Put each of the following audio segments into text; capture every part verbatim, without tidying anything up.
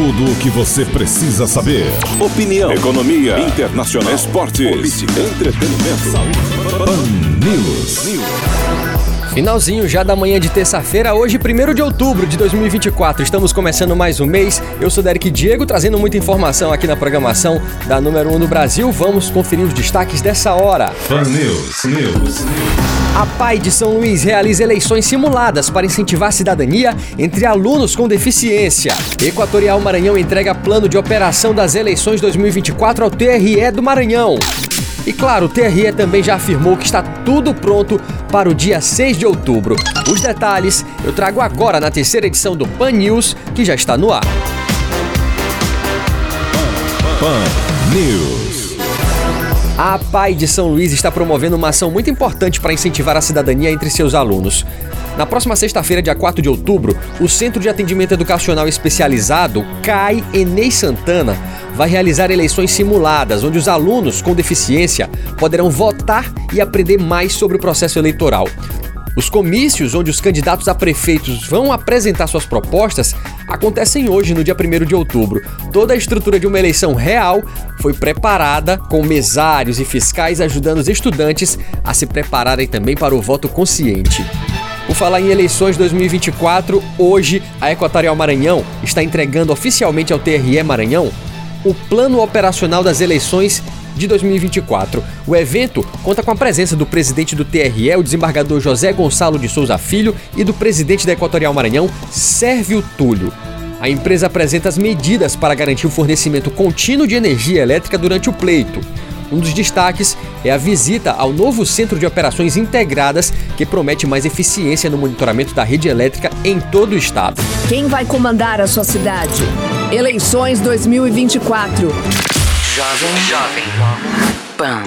Tudo o que você precisa saber. Opinião, economia, internacional, esportes, política, entretenimento, saúde. Pan News. Finalzinho já da manhã de terça-feira, hoje primeiro de outubro de dois mil e vinte e quatro. Estamos começando mais um mês. Eu sou Derek Diego, trazendo muita informação aqui na programação da número um do Brasil. Vamos conferir os destaques dessa hora. Pan News. News. A P A I de São Luís realiza eleições simuladas para incentivar a cidadania entre alunos com deficiência. Equatorial Maranhão entrega plano de operação das eleições dois mil e vinte e quatro ao T R E do Maranhão. E claro, o T R E também já afirmou que está tudo pronto para o dia seis de outubro. Os detalhes eu trago agora na terceira edição do Pan News, que já está no ar. Pan News. A P A I de São Luís está promovendo uma ação muito importante para incentivar a cidadania entre seus alunos. Na próxima sexta-feira, dia quatro de outubro, o Centro de Atendimento Educacional Especializado, C A I Enei Santana, vai realizar eleições simuladas, onde os alunos com deficiência poderão votar e aprender mais sobre o processo eleitoral. Os comícios, onde os candidatos a prefeitos vão apresentar suas propostas, acontecem hoje, no dia primeiro de outubro. Toda a estrutura de uma eleição real foi preparada, com mesários e fiscais ajudando os estudantes a se prepararem também para o voto consciente. Por falar em eleições dois mil e vinte e quatro, hoje a Equatorial Maranhão está entregando oficialmente ao T R E Maranhão o plano operacional das eleições de dois mil e vinte e quatro. O evento conta com a presença do presidente do T R E, o desembargador José Gonçalo de Souza Filho, e do presidente da Equatorial Maranhão, Sérvio Túlio. A empresa apresenta as medidas para garantir o fornecimento contínuo de energia elétrica durante o pleito. Um dos destaques é a visita ao novo Centro de Operações Integradas, que promete mais eficiência no monitoramento da rede elétrica em todo o estado. Quem vai comandar a sua cidade? Eleições dois mil e vinte e quatro. Jovem, Jovem Pan.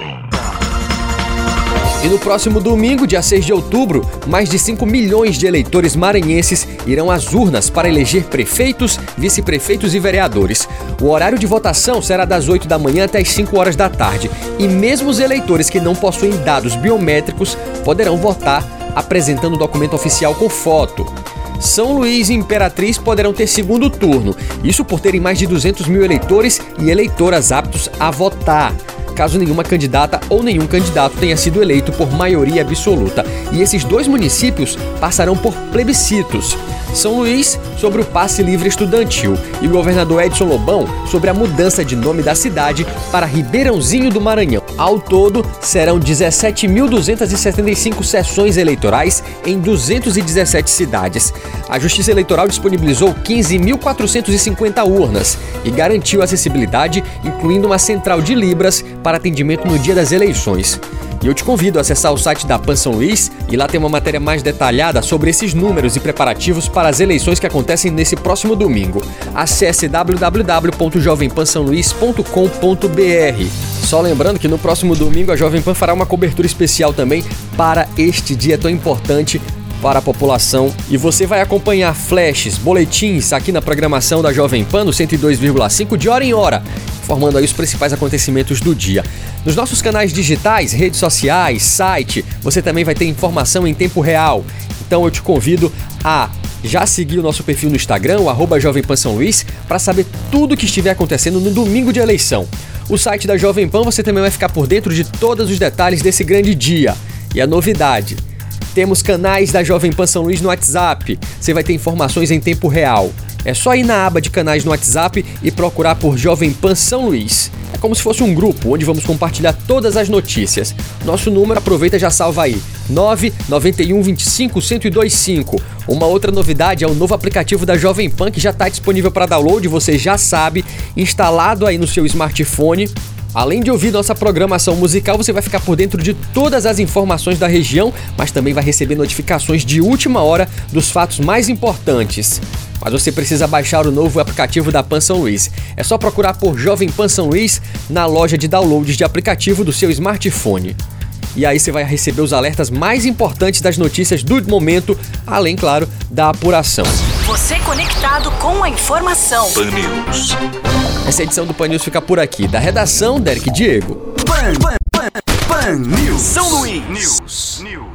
E no próximo domingo, dia seis de outubro, mais de cinco milhões de eleitores maranhenses irão às urnas para eleger prefeitos, vice-prefeitos e vereadores. O horário de votação será das oito da manhã até as cinco horas da tarde. E mesmo os eleitores que não possuem dados biométricos poderão votar apresentando o documento oficial com foto. São Luís e Imperatriz poderão ter segundo turno, isso por terem mais de duzentos mil eleitores e eleitoras aptos a votar, caso nenhuma candidata ou nenhum candidato tenha sido eleito por maioria absoluta. E esses dois municípios passarão por plebiscitos. São Luís sobre o passe livre estudantil e o governador Edson Lobão sobre a mudança de nome da cidade para Ribeirãozinho do Maranhão. Ao todo, serão dezessete mil duzentas e setenta e cinco sessões eleitorais em duzentas e dezessete cidades. A Justiça Eleitoral disponibilizou quinze mil quatrocentas e cinquenta urnas e garantiu acessibilidade, incluindo uma central de libras para atendimento no dia das eleições. E eu te convido a acessar o site da Pan São Luís e lá tem uma matéria mais detalhada sobre esses números e preparativos para as eleições que acontecem nesse próximo domingo. Acesse w w w ponto jovem pan são luís ponto com ponto b r. Só lembrando que no próximo domingo a Jovem Pan fará uma cobertura especial também para este dia tão importante para a população, e você vai acompanhar flashes, boletins aqui na programação da Jovem Pan no cento e dois vírgula cinco de hora em hora, informando aí os principais acontecimentos do dia. Nos nossos canais digitais, redes sociais, site, você também vai ter informação em tempo real. Então eu te convido a já seguir o nosso perfil no Instagram, o arroba Jovem Pan São Luís, para saber tudo o que estiver acontecendo no domingo de eleição. O site da Jovem Pan você também vai ficar por dentro de todos os detalhes desse grande dia. E a novidade: temos canais da Jovem Pan São Luís no WhatsApp. Você vai ter informações em tempo real. É só ir na aba de canais no WhatsApp e procurar por Jovem Pan São Luís. É como se fosse um grupo onde vamos compartilhar todas as notícias. Nosso número, aproveita e já salva aí, nove nove um, vinte e cinco, cento e dois cinco. Uma outra novidade é o novo aplicativo da Jovem Pan, que já está disponível para download, você já sabe, instalado aí no seu smartphone. Além de ouvir nossa programação musical, você vai ficar por dentro de todas as informações da região, mas também vai receber notificações de última hora dos fatos mais importantes. Mas você precisa baixar o novo aplicativo da Pan São Luís. É só procurar por Jovem Pan São Luís na loja de downloads de aplicativo do seu smartphone. E aí você vai receber os alertas mais importantes das notícias do momento, além, claro, da apuração. Você conectado com a informação. Pan News. Essa edição do Pan News fica por aqui. Da redação, Derek Diego. Pan, Pan, Pan, Pan News. São Luís. News. News.